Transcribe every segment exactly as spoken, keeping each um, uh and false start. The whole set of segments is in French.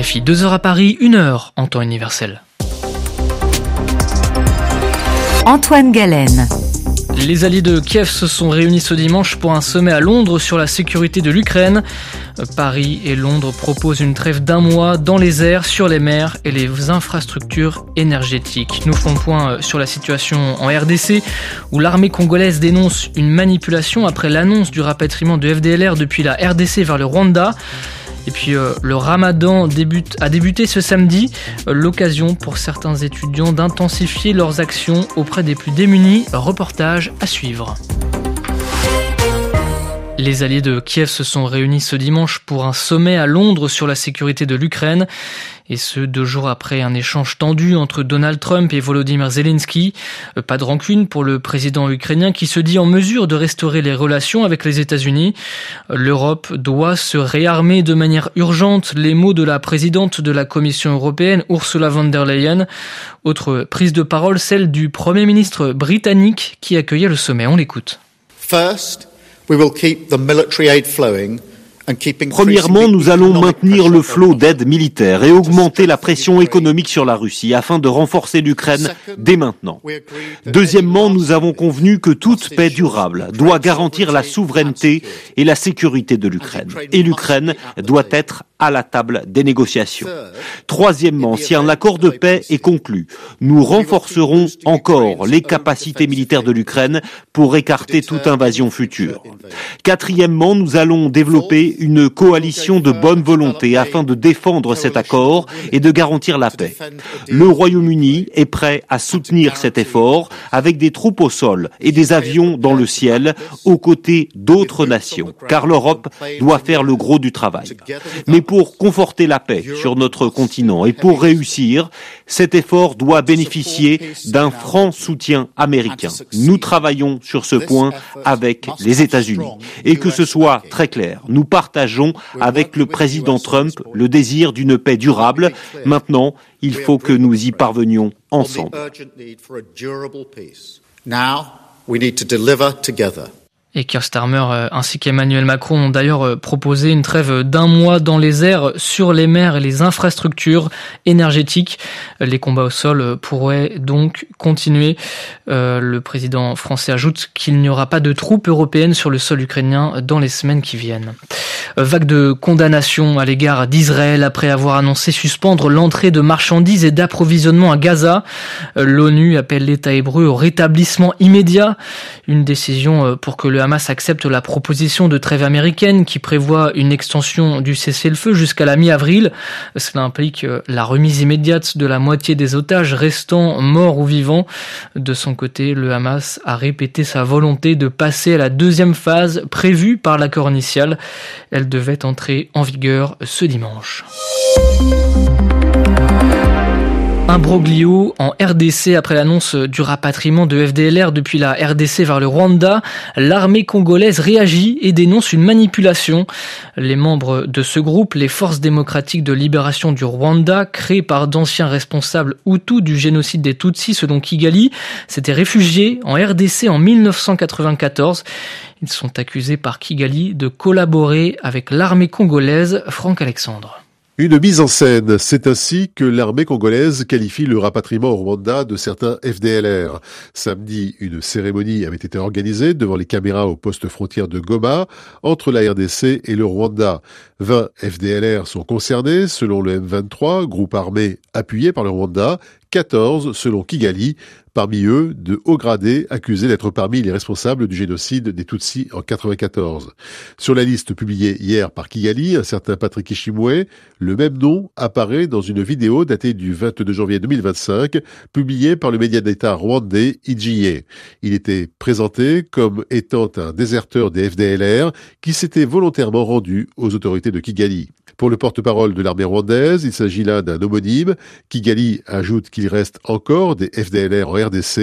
Rafi. Deux heures à Paris, une heure en temps universel. Antoine Galen. Les alliés de Kiev se sont réunis ce dimanche pour un sommet à Londres sur la sécurité de l'Ukraine. Paris et Londres proposent une trêve d'un mois dans les airs, sur les mers et les infrastructures énergétiques. Nous ferons le point sur la situation en R D C, où l'armée congolaise dénonce une manipulation après l'annonce du rapatriement de F D L R depuis la R D C vers le Rwanda. Et puis euh, le ramadan débute, a débuté ce samedi, euh, l'occasion pour certains étudiants d'intensifier leurs actions auprès des plus démunis. Reportage à suivre. Les alliés de Kiev se sont réunis ce dimanche pour un sommet à Londres sur la sécurité de l'Ukraine. Et ce, deux jours après un échange tendu entre Donald Trump et Volodymyr Zelensky. Pas de rancune pour le président ukrainien qui se dit en mesure de restaurer les relations avec les États-Unis. L'Europe doit se réarmer de manière urgente. Les mots de la présidente de la Commission européenne, Ursula von der Leyen. Autre prise de parole, celle du Premier ministre britannique qui accueillait le sommet. On l'écoute. First, we will keep the military aid flowing. Premièrement, nous allons maintenir le flot d'aide militaire et augmenter la pression économique sur la Russie afin de renforcer l'Ukraine dès maintenant. Deuxièmement, nous avons convenu que toute paix durable doit garantir la souveraineté et la sécurité de l'Ukraine. Et l'Ukraine doit être à la table des négociations. Troisièmement, si un accord de paix est conclu, nous renforcerons encore les capacités militaires de l'Ukraine pour écarter toute invasion future. Quatrièmement, nous allons développer une coalition de bonne volonté afin de défendre cet accord et de garantir la paix. Le Royaume-Uni est prêt à soutenir cet effort avec des troupes au sol et des avions dans le ciel aux côtés d'autres nations, car l'Europe doit faire le gros du travail. Mais pour conforter la paix sur notre continent et pour réussir, cet effort doit bénéficier d'un franc soutien américain. Nous travaillons sur ce point avec les États-Unis. Et que ce soit très clair, nous partageons avec le président Trump le désir d'une paix durable. Maintenant, il faut que nous y parvenions ensemble. Et Keir Starmer ainsi qu'Emmanuel Macron ont d'ailleurs proposé une trêve d'un mois dans les airs, sur les mers et les infrastructures énergétiques. Les combats au sol pourraient donc continuer. Euh, le président français ajoute qu'il n'y aura pas de troupes européennes sur le sol ukrainien dans les semaines qui viennent. Vague de condamnation à l'égard d'Israël après avoir annoncé suspendre l'entrée de marchandises et d'approvisionnement à Gaza. L'ONU appelle l'État hébreu au rétablissement immédiat. Une décision pour que le Hamas accepte la proposition de trêve américaine qui prévoit une extension du cessez-le-feu jusqu'à la mi-avril. Cela implique la remise immédiate de la moitié des otages restants morts ou vivants. De son côté, le Hamas a répété sa volonté de passer à la deuxième phase prévue par l'accord initial. Elle devait entrer en vigueur ce dimanche. Imbroglio en R D C après l'annonce du rapatriement de F D L R depuis la R D C vers le Rwanda. L'armée congolaise réagit et dénonce une manipulation. Les membres de ce groupe, les Forces démocratiques de libération du Rwanda, créées par d'anciens responsables hutus du génocide des Tutsis selon Kigali, s'étaient réfugiés en R D C en mille neuf cent quatre-vingt-quatorze. Ils sont accusés par Kigali de collaborer avec l'armée congolaise. Franck Alexandre. Une mise en scène, c'est ainsi que l'armée congolaise qualifie le rapatriement au Rwanda de certains F D L R. Samedi, une cérémonie avait été organisée devant les caméras au poste frontière de Goma, entre la R D C et le Rwanda. vingt F D L R sont concernés, selon le M vingt-trois, groupe armé appuyé par le Rwanda, quatorze selon Kigali, parmi eux de hauts gradés accusés d'être parmi les responsables du génocide des Tutsis en quatre-vingt-quatorze. Sur la liste publiée hier par Kigali, un certain Patrick Ishimwe, le même nom apparaît dans une vidéo datée du vingt-deux janvier deux mille vingt-cinq, publiée par le média d'État rwandais I G A. Il était présenté comme étant un déserteur des F D L R qui s'était volontairement rendu aux autorités de Kigali. Pour le porte-parole de l'armée rwandaise, il s'agit là d'un homonyme. Kigali ajoute qu'il reste encore des F D L R en R D C.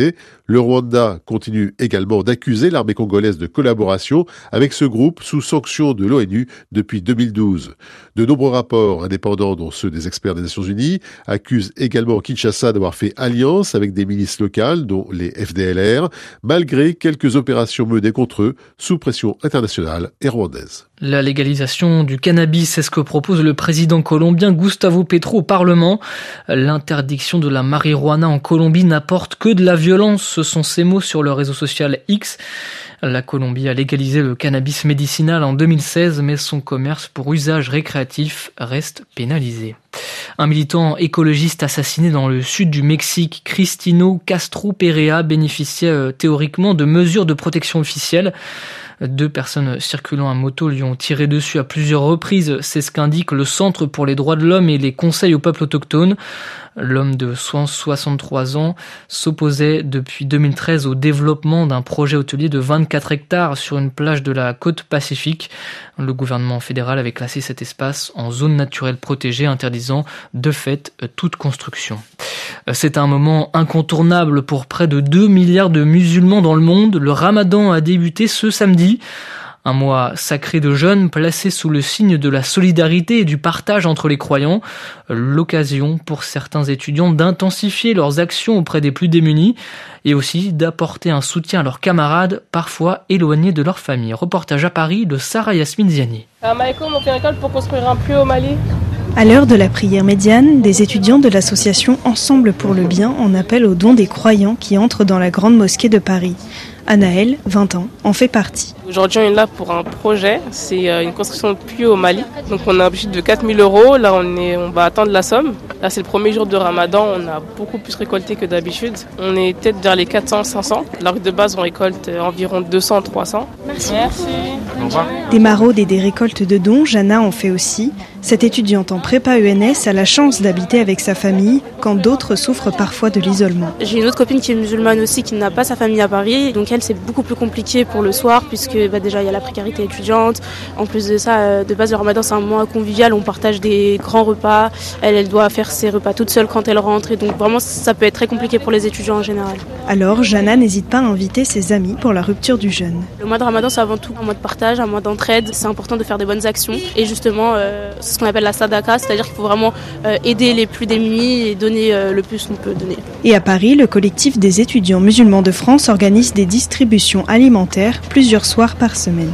Le Rwanda continue également d'accuser l'armée congolaise de collaboration avec ce groupe sous sanction de l'ONU depuis deux mille douze. De nombreux rapports indépendants, dont ceux des experts des Nations Unies, accusent également Kinshasa d'avoir fait alliance avec des milices locales, dont les F D L R, malgré quelques opérations menées contre eux sous pression internationale et rwandaise. La légalisation du cannabis, c'est ce que propose le président colombien Gustavo Petro au Parlement. L'interdiction de la marijuana en Colombie n'apporte que de la violence, ce sont ses mots sur le réseau social X. La Colombie a légalisé le cannabis médicinal en deux mille seize, mais son commerce pour usage récréatif reste pénalisé. Un militant écologiste assassiné dans le sud du Mexique, Cristino Castro Perea, bénéficiait théoriquement de mesures de protection officielle. Deux personnes circulant à moto lui ont tiré dessus à plusieurs reprises, c'est ce qu'indique le Centre pour les droits de l'homme et les conseils aux peuples autochtones. L'homme de soixante-trois ans s'opposait depuis deux mille treize au développement d'un projet hôtelier de vingt-quatre hectares sur une plage de la côte Pacifique. Le gouvernement fédéral avait classé cet espace en zone naturelle protégée, interdisant de fait toute construction. C'est un moment incontournable pour près de deux milliards de musulmans dans le monde. Le Ramadan a débuté ce samedi. Un mois sacré de jeûne placé sous le signe de la solidarité et du partage entre les croyants. L'occasion pour certains étudiants d'intensifier leurs actions auprès des plus démunis et aussi d'apporter un soutien à leurs camarades, parfois éloignés de leur famille. Reportage à Paris de Sarah Yasmine Ziani. À Maïko, on fait une école pour construire un puits au Mali. À l'heure de la prière médiane, des étudiants de l'association Ensemble pour le bien en appellent aux dons des croyants qui entrent dans la grande mosquée de Paris. Anaël, vingt ans, en fait partie. Aujourd'hui, on est là pour un projet, c'est une construction de puits au Mali. Donc on a un budget de quatre mille euros, là on, est, on va attendre la somme. Là c'est le premier jour de Ramadan, on a beaucoup plus récolté que d'habitude. On est peut-être vers les quatre cents à cinq cents. Alors que de base on récolte environ deux cents à trois cents. Merci. Merci. Au revoir. Des maraudes et des récoltes de dons, Jana en fait aussi. Cette étudiante en prépa E N S a la chance d'habiter avec sa famille, quand d'autres souffrent parfois de l'isolement. J'ai une autre copine qui est musulmane aussi, qui n'a pas sa famille à Paris. Donc elle, c'est beaucoup plus compliqué pour le soir, puisque bah, déjà il y a la précarité étudiante. En plus de ça, de base le Ramadan c'est un moment convivial, on partage des grands repas. Elle, elle doit faire ses repas toute seule quand elle rentre. Et donc vraiment, ça peut être très compliqué pour les étudiants en général. Alors, Jana n'hésite pas à inviter ses amis pour la rupture du jeûne. Le mois de Ramadan, c'est avant tout un mois de partage, un mois d'entraide. C'est important de faire des bonnes actions. Et justement, euh, c'est ce qu'on appelle la sadaka, c'est-à-dire qu'il faut vraiment euh, aider les plus démunis et donner euh, le plus qu'on peut donner. Et à Paris, le collectif des étudiants musulmans de France organise des distributions alimentaires plusieurs soirs par semaine.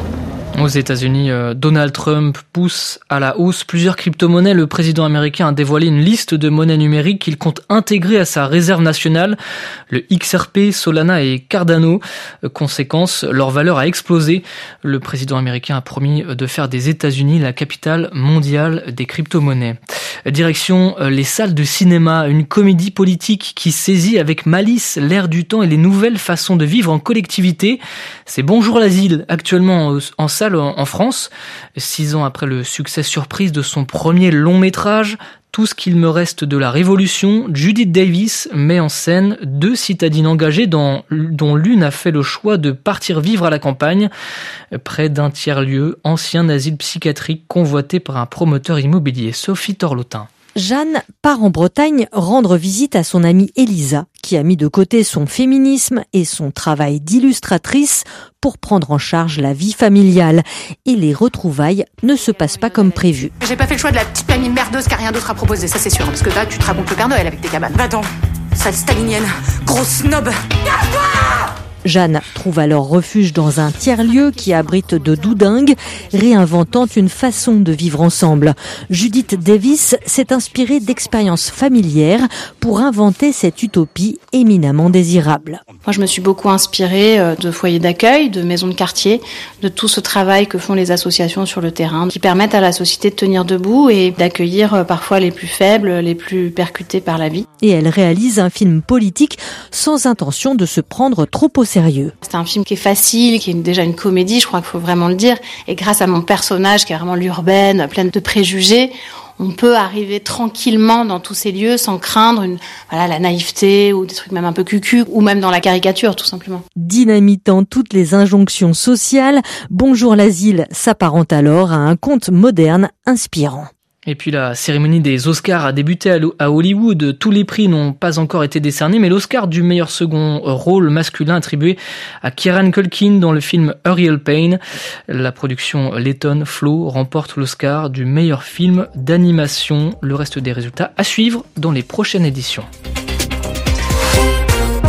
Aux États-Unis, Donald Trump pousse à la hausse plusieurs crypto-monnaies. Le président américain a dévoilé une liste de monnaies numériques qu'il compte intégrer à sa réserve nationale. Le X R P, Solana et Cardano. Conséquence, leur valeur a explosé. Le président américain a promis de faire des États-Unis la capitale mondiale des crypto-monnaies. Direction les salles de cinéma, une comédie politique qui saisit avec malice l'air du temps et les nouvelles façons de vivre en collectivité. C'est Bonjour l'asile, actuellement en salle en France. Six ans après le succès surprise de son premier long métrage, Tout ce qu'il me reste de la Révolution, Judith Davis met en scène deux citadines engagées dans, dont l'une a fait le choix de partir vivre à la campagne, près d'un tiers-lieu, ancien asile psychiatrique convoité par un promoteur immobilier. Sophie Torlotin. Jeanne part en Bretagne rendre visite à son amie Elisa, qui a mis de côté son féminisme et son travail d'illustratrice pour prendre en charge la vie familiale. Et les retrouvailles ne se passent pas comme prévu. J'ai pas fait le choix de la petite amie merdeuse qui a rien d'autre à proposer, ça c'est sûr. Parce que là, tu te racontes le Père Noël avec tes cabanes. Va-t'en, sale stalinienne, grosse snob. Casse-toi! Jeanne trouve alors refuge dans un tiers-lieu qui abrite de doudingues, réinventant une façon de vivre ensemble. Judith Davis s'est inspirée d'expériences familières pour inventer cette utopie éminemment désirable. Moi, je me suis beaucoup inspirée de foyers d'accueil, de maisons de quartier, de tout ce travail que font les associations sur le terrain, qui permettent à la société de tenir debout et d'accueillir parfois les plus faibles, les plus percutés par la vie. Et elle réalise un film politique sans intention de se prendre trop au sérieux. C'est un film qui est facile, qui est déjà une comédie, je crois qu'il faut vraiment le dire. Et grâce à mon personnage, qui est vraiment l'urbaine, pleine de préjugés, on peut arriver tranquillement dans tous ces lieux sans craindre une, voilà, la naïveté ou des trucs même un peu cucu, ou même dans la caricature, tout simplement. Dynamitant toutes les injonctions sociales, Bonjour l'asile s'apparente alors à un conte moderne inspirant. Et puis la cérémonie des Oscars a débuté à Hollywood. Tous les prix n'ont pas encore été décernés, mais l'Oscar du meilleur second rôle masculin attribué à Kieran Culkin dans le film A Real Pain. La production lettonne Flow remporte l'Oscar du meilleur film d'animation. Le reste des résultats à suivre dans les prochaines éditions.